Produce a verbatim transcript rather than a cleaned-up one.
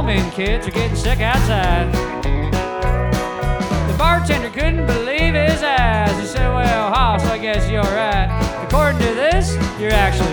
woman kids are getting sick outside. The bartender couldn't believe his eyes. He said, well, Hoss, I guess you're right. According to this, you're actually